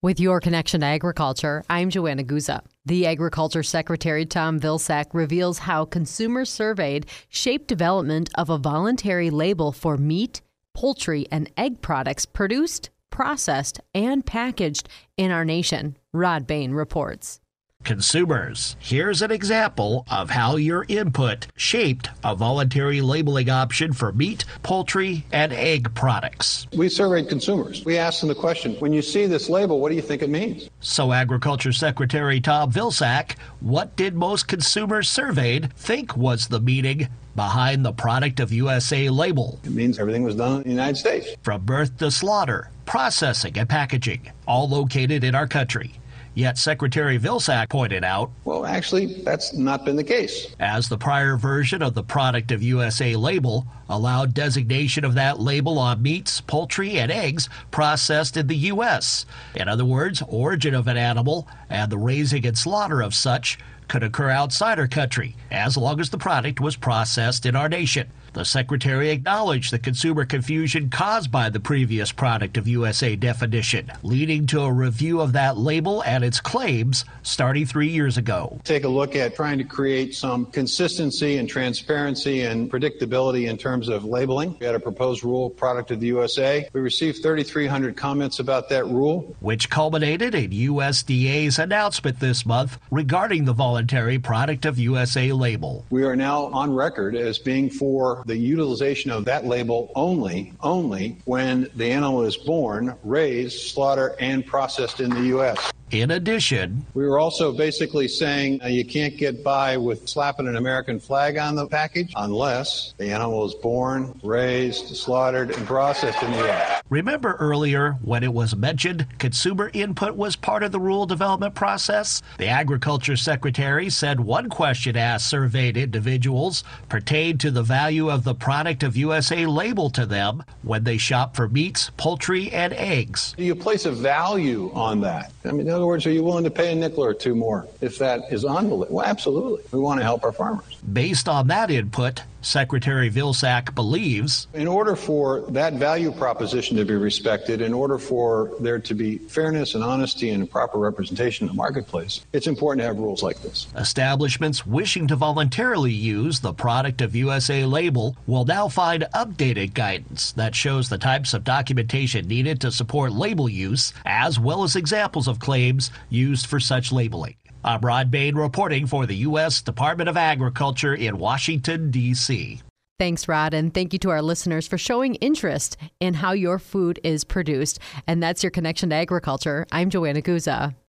With your connection to agriculture, I'm Joanna Guza. The Agriculture Secretary Tom Vilsack reveals how consumers surveyed shaped development of a voluntary label for meat, poultry, and egg products produced, processed, and packaged in our nation. Rod Bain reports. Consumers, here's an example of how your input shaped a voluntary labeling option for meat, poultry, and egg products. We surveyed consumers. We asked them the question, when you see this label, what do you think it means? So Agriculture Secretary Tom Vilsack, what did most consumers surveyed think was the meaning behind the Product of USA label? It means everything was done in the United States. From birth to slaughter, processing, and packaging, all located in our country. Yet Secretary Vilsack pointed out, well, actually, that's not been the case. As the prior version of the Product of USA label allowed designation of that label on meats, poultry, and eggs processed in the U.S. In other words, origin of an animal and the raising and slaughter of such could occur outside our country, as long as the product was processed in our nation. The Secretary acknowledged the consumer confusion caused by the previous Product of USA definition, leading to a review of that label and its claims starting 3 years ago. Take a look at trying to create some consistency and transparency and predictability in terms of labeling. We had a proposed rule, Product of the USA. We received 3,300 comments about that rule, which culminated in USDA's announcement this month regarding the voluntary Product of USA label. We are now on record as being for the utilization of that label only when the animal is born, raised, slaughtered, and processed in the U.S. In addition, we were also basically saying you can't get by with slapping an American flag on the package unless the animal is born, raised, slaughtered, and processed in the U.S. Remember earlier when it was mentioned consumer input was part of the rule development process? The Agriculture Secretary said one question asked surveyed individuals pertained to the value of the Product of USA label to them when they shop for meats, poultry, and eggs. Do you place a value on that? I mean, in other words, are you willing to pay a nickel or two more if that is on the list? Well, absolutely. We want to help our farmers. Based on that input, Secretary Vilsack believes, in order for that value proposition to be respected, in order for there to be fairness and honesty and proper representation in the marketplace, it's important to have rules like this. Establishments wishing to voluntarily use the Product of USA label will now find updated guidance that shows the types of documentation needed to support label use, as well as examples of claims used for such labeling. I'm Rod Bain reporting for the U.S. Department of Agriculture in Washington, D.C. Thanks, Rod, and thank you to our listeners for showing interest in how your food is produced. And that's your connection to agriculture. I'm Joanna Guza.